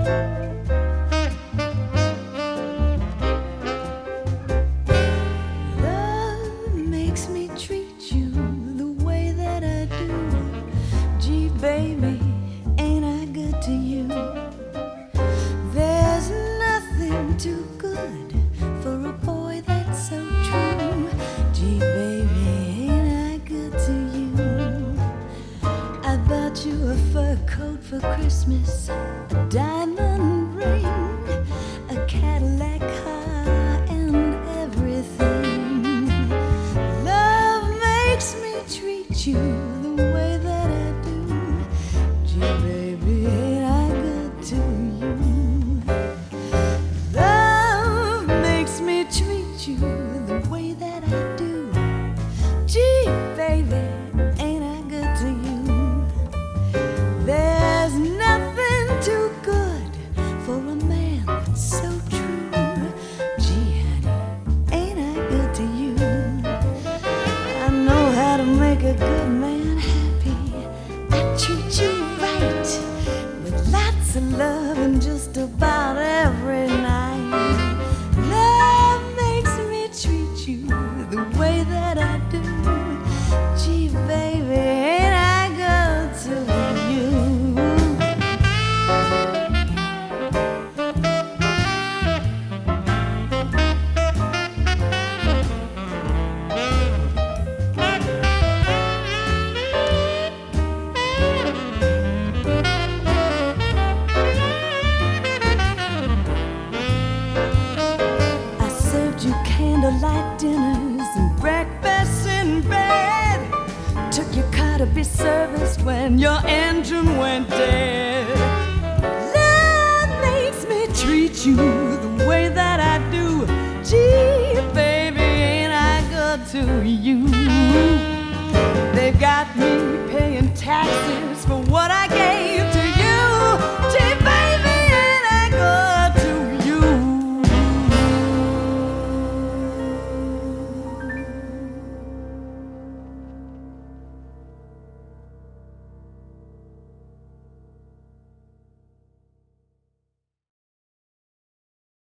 Love makes me treat you the way that I do. Gee, baby, ain't I good to you? There's nothing too good for a boy that's so true. Gee, baby, ain't I good to you? I bought you a fur coat for Christmas, a diamond ring, a Cadillac car, and everything. Love makes me treat you the way that I do. Gee, baby, ain't I good to you? Love makes me treat you the way that I do. Gee, baby, ain't I good to you? There's nothing too good for a man that's so true. Gee, honey, ain't I good to you? I know how to make a good man happy. I treat you right with lots of love and just about every night. Love makes me treat you the way that I do. Gee, baby, ain't I good to you? I served you candlelight dinners and breakfasts in bed. Took your car to be serviced when your engine went dead.